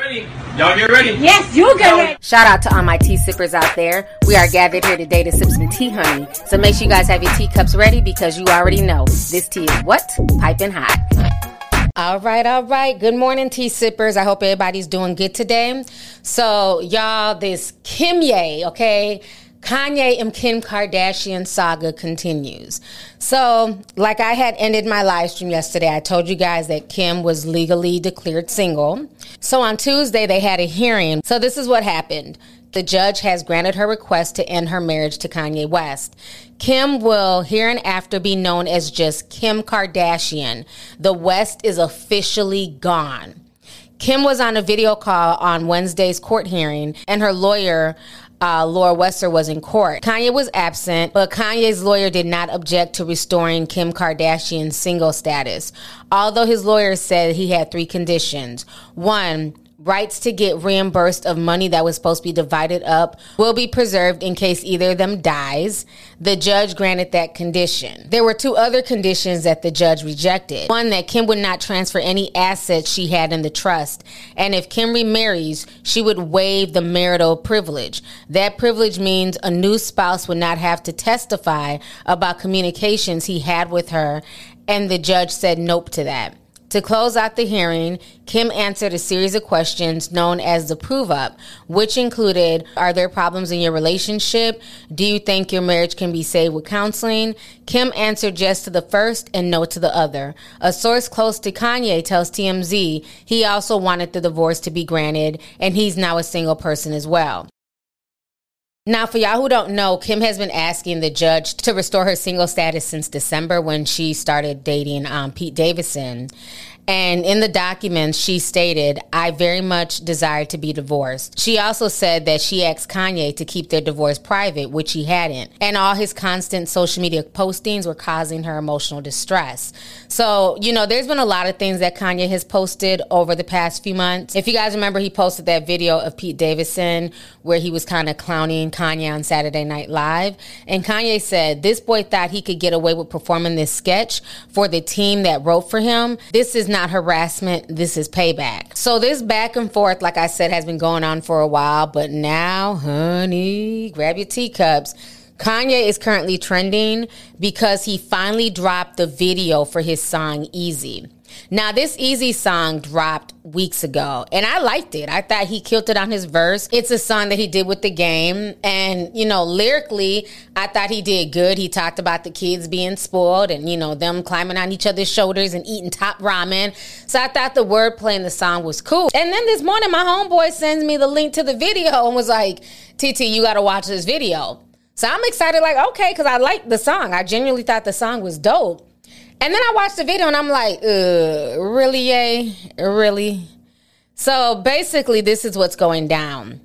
ready. Y'all get ready. Yes, you get ready. Shout out to all my tea sippers out there. We are gathered here today to sip some tea, honey. So make sure you guys have your teacups ready because you already know this tea is what? Piping hot. All right. Good morning, tea sippers. I hope everybody's doing good today. So, y'all, this Kimye, okay? Kanye and Kim Kardashian saga continues. So, like I had ended my live stream yesterday, I told you guys that Kim was legally declared single. So on Tuesday, they had a hearing. So this is what happened. The judge has granted her request to end her marriage to Kanye West. Kim will hereinafter be known as just Kim Kardashian. The West is officially gone. Kim was on a video call on Wednesday's court hearing, and her lawyer, Laura Wester, was in court. Kanye was absent, but Kanye's lawyer did not object to restoring Kim Kardashian's single status, although his lawyer said he had 3 conditions. 1, rights to get reimbursed of money that was supposed to be divided up will be preserved in case either of them dies. The judge granted that condition. There were 2 other conditions that the judge rejected. 1, that Kim would not transfer any assets she had in the trust. And if Kim remarries, she would waive the marital privilege. That privilege means a new spouse would not have to testify about communications he had with her. And the judge said nope to that. To close out the hearing, Kim answered a series of questions known as the Prove Up, which included, are there problems in your relationship? Do you think your marriage can be saved with counseling? Kim answered yes to the first and no to the other. A source close to Kanye tells TMZ he also wanted the divorce to be granted, and he's now a single person as well. Now, for y'all who don't know, Kim has been asking the judge to restore her single status since December when she started dating Pete Davidson. And in the documents, she stated, I very much desire to be divorced. She also said that she asked Kanye to keep their divorce private, which he hadn't. And all his constant social media postings were causing her emotional distress. So, there's been a lot of things that Kanye has posted over the past few months. If you guys remember, he posted that video of Pete Davidson where he was kind of clowning Kanye on Saturday Night Live. And Kanye said, this boy thought he could get away with performing this sketch for the team that wrote for him. This is not harassment, this is payback. So this back and forth, like I said, has been going on for a while, but now, honey, grab your teacups. Kanye is currently trending because he finally dropped the video for his song Easy. Now, this Easy song dropped weeks ago, and I liked it. I thought he killed it on his verse. It's a song that he did with The Game, and, lyrically, I thought he did good. He talked about the kids being spoiled and, them climbing on each other's shoulders and eating top ramen. So I thought the wordplay in the song was cool. And then this morning, my homeboy sends me the link to the video and was like, TT, you got to watch this video. So I'm excited, okay, because I liked the song. I genuinely thought the song was dope. And then I watched the video and I'm like, really, Ye? Really? So basically, this is what's going down.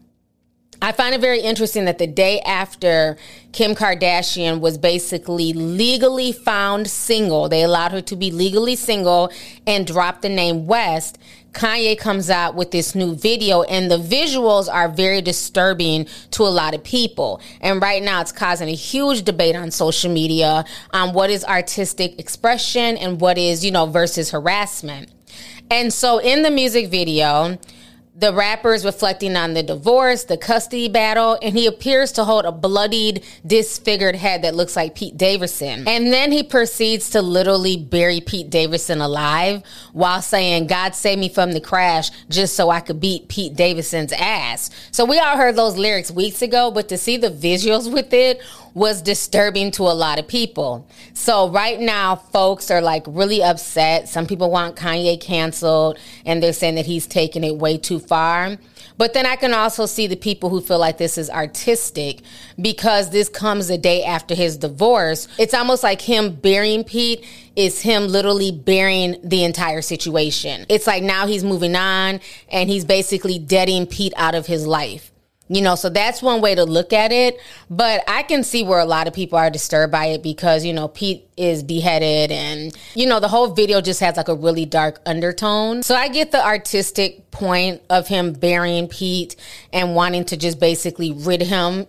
I find it very interesting that the day after Kim Kardashian was basically legally found single, they allowed her to be legally single and dropped the name West, Kanye comes out with this new video, and the visuals are very disturbing to a lot of people. And right now it's causing a huge debate on social media on what is artistic expression and what is, versus harassment. And so in the music video, the rapper is reflecting on the divorce, the custody battle, and he appears to hold a bloodied, disfigured head that looks like Pete Davidson. And then he proceeds to literally bury Pete Davidson alive while saying, God save me from the crash just so I could beat Pete Davidson's ass. So we all heard those lyrics weeks ago, but to see the visuals with it was disturbing to a lot of people. So right now, folks are really upset. Some people want Kanye canceled, and they're saying that he's taking it way too far. But then I can also see the people who feel like this is artistic because this comes a day after his divorce. It's almost like him burying Pete is him literally burying the entire situation. It's like now he's moving on and he's basically deading Pete out of his life. So that's one way to look at it. But I can see where a lot of people are disturbed by it because, Pete is beheaded and, the whole video just has a really dark undertone. So I get the artistic point of him burying Pete and wanting to just basically rid him,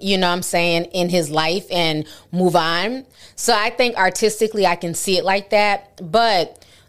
in his life and move on. So I think artistically I can see it like that. But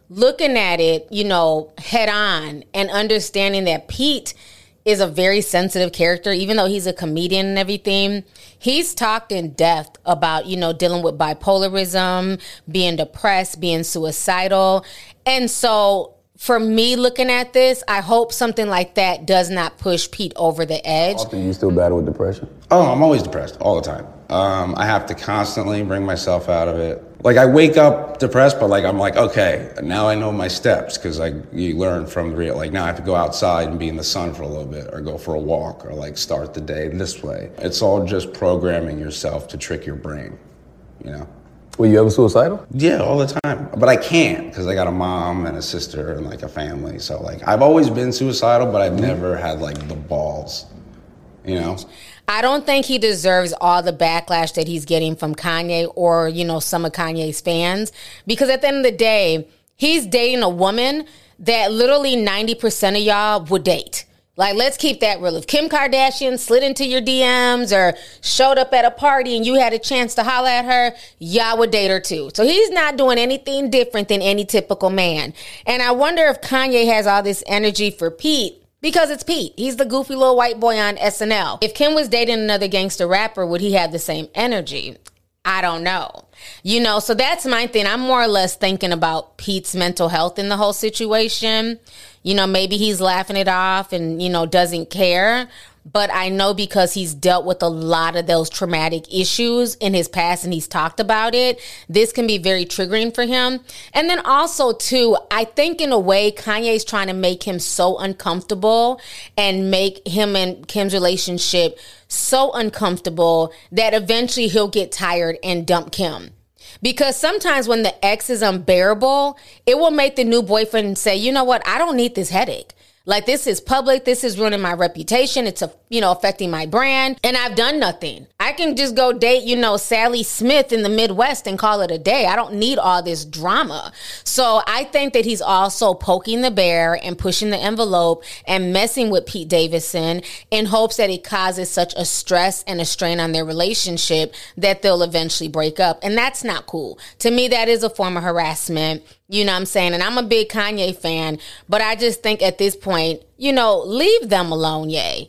looking at it, you know, head on and understanding that Pete is a very sensitive character, even though he's a comedian and everything. He's talked in depth about, you know, dealing with bipolarism, being depressed, being suicidal. And so for me looking at this, I hope something like that does not push Pete over the edge. Often you still battle with depression? Oh, I'm always depressed all the time. I have to constantly bring myself out of it. Like, I wake up depressed, but like I'm like, okay, now I know my steps, because like you learn from the real. Like, now I have to go outside and be in the sun for a little bit, or go for a walk, or like start the day this way. It's all just programming yourself to trick your brain, you know. Were you ever suicidal? Yeah, all the time. But I can't, because I got a mom and a sister and like a family. So like I've always been suicidal, but I've never had like the balls, you know. I don't think he deserves all the backlash that he's getting from Kanye or, you know, some of Kanye's fans. Because at the end of the day, he's dating a woman that literally 90% of y'all would date. Like, let's keep that real. If Kim Kardashian slid into your DMs or showed up at a party and you had a chance to holler at her, y'all would date her too. So he's not doing anything different than any typical man. And I wonder if Kanye has all this energy for Pete because it's Pete. He's the goofy little white boy on SNL. If Kim was dating another gangster rapper, would he have the same energy? I don't know. You know, so that's my thing. I'm more or less thinking about Pete's mental health in the whole situation. You know, maybe he's laughing it off and, you know, doesn't care. But I know because he's dealt with a lot of those traumatic issues in his past and he's talked about it, this can be very triggering for him. And then also, too, I think in a way Kanye's trying to make him so uncomfortable and make him and Kim's relationship so uncomfortable that eventually he'll get tired and dump Kim. Because sometimes when the ex is unbearable, it will make the new boyfriend say, you know what, I don't need this headache. Like, this is public. This is ruining my reputation. It's, affecting my brand. And I've done nothing. I can just go date, Sally Smith in the Midwest and call it a day. I don't need all this drama. So I think that he's also poking the bear and pushing the envelope and messing with Pete Davidson in hopes that it causes such a stress and a strain on their relationship that they'll eventually break up. And that's not cool. To me, that is a form of harassment. You know what I'm saying? And I'm a big Kanye fan, but I just think at this point, leave them alone, yay.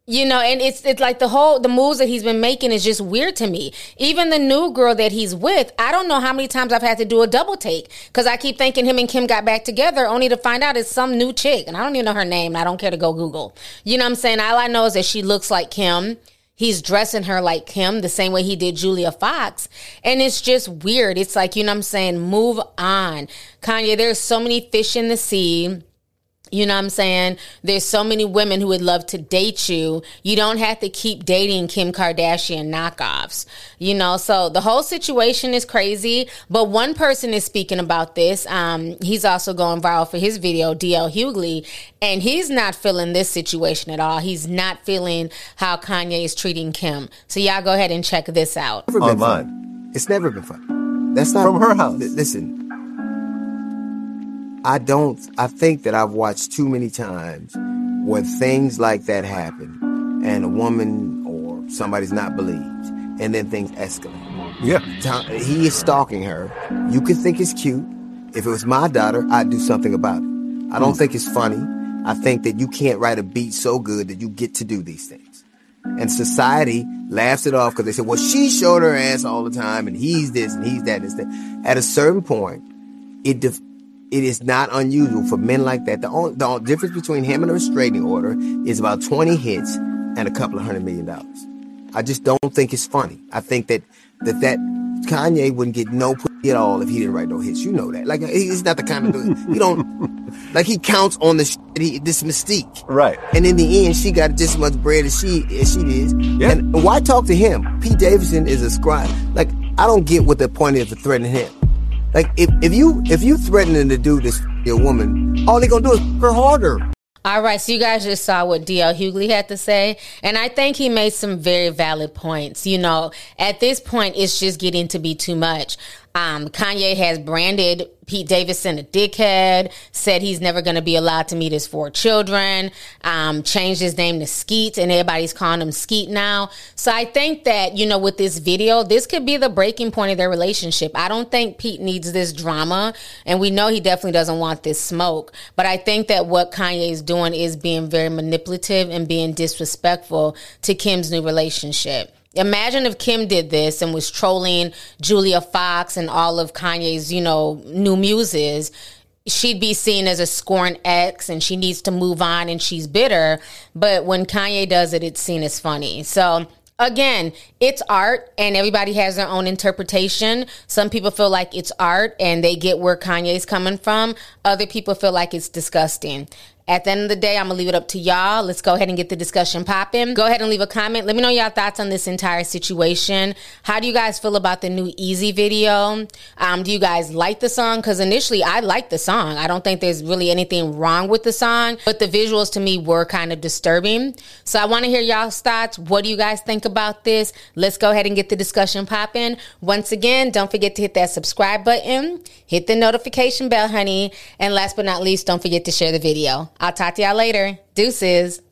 And it's like the moves that he's been making is just weird to me. Even the new girl that he's with, I don't know how many times I've had to do a double take because I keep thinking him and Kim got back together only to find out it's some new chick. And I don't even know her name. And I don't care to go Google. You know what I'm saying? All I know is that she looks like Kim. He's dressing her like Kim the same way he did Julia Fox. And it's just weird. It's like, you know what I'm saying? Move on. Kanye, there's so many fish in the sea. You know what I'm saying? There's so many women who would love to date you. You don't have to keep dating Kim Kardashian knockoffs. So the whole situation is crazy. But one person is speaking about this. He's also going viral for his video, DL Hughley. And he's not feeling this situation at all. He's not feeling how Kanye is treating Kim. So y'all go ahead and check this out. Online. It's never been fun. That's not from her house. Listen. I think that I've watched too many times where things like that happen and a woman or somebody's not believed and then things escalate. Yeah. He is stalking her. You could think it's cute. If it was my daughter, I'd do something about it. I don't think it's funny. I think that you can't write a beat so good that you get to do these things. And society laughs it off because they say, well, she showed her ass all the time and he's this and he's that and that. At a certain point, it is not unusual for men like that. The difference between him and a restraining order is about 20 hits and a couple of $100 million. I just don't think it's funny. I think that Kanye wouldn't get no pussy at all if he didn't write no hits. You know that. Like, he's not the kind of dude. He don't, like, he counts on this mystique. Right. And in the end, she got just as much bread as she did. Yeah. And why talk to him? Pete Davidson is a scribe. Like, I don't get what the point is for threatening him. Like, if you threatening to do this to a woman, all they gonna do is her harder. All right, so you guys just saw what DL Hughley had to say, and I think he made some very valid points. At this point, it's just getting to be too much. Kanye has branded Pete Davidson a dickhead, said he's never going to be allowed to meet his 4 children, changed his name to Skeet, and everybody's calling him Skeet now. So I think that, you know, with this video, this could be the breaking point of their relationship. I don't think Pete needs this drama, and we know he definitely doesn't want this smoke. But I think that what Kanye is doing is being very manipulative and being disrespectful to Kim's new relationship. Imagine if Kim did this and was trolling Julia Fox and all of Kanye's, you know, new muses. She'd be seen as a scorned ex and she needs to move on and she's bitter. But when Kanye does it, it's seen as funny. So again, it's art and everybody has their own interpretation. Some people feel like it's art and they get where Kanye's coming from. Other people feel like it's disgusting. At the end of the day, I'm going to leave it up to y'all. Let's go ahead and get the discussion popping. Go ahead and leave a comment. Let me know your thoughts on this entire situation. How do you guys feel about the new Easy video? Do you guys like the song? Because initially, I liked the song. I don't think there's really anything wrong with the song, but the visuals to me were kind of disturbing. So I want to hear y'all's thoughts. What do you guys think about this? Let's go ahead and get the discussion popping. Once again, don't forget to hit that subscribe button. Hit the notification bell, honey. And last but not least, don't forget to share the video. I'll talk to y'all later. Deuces.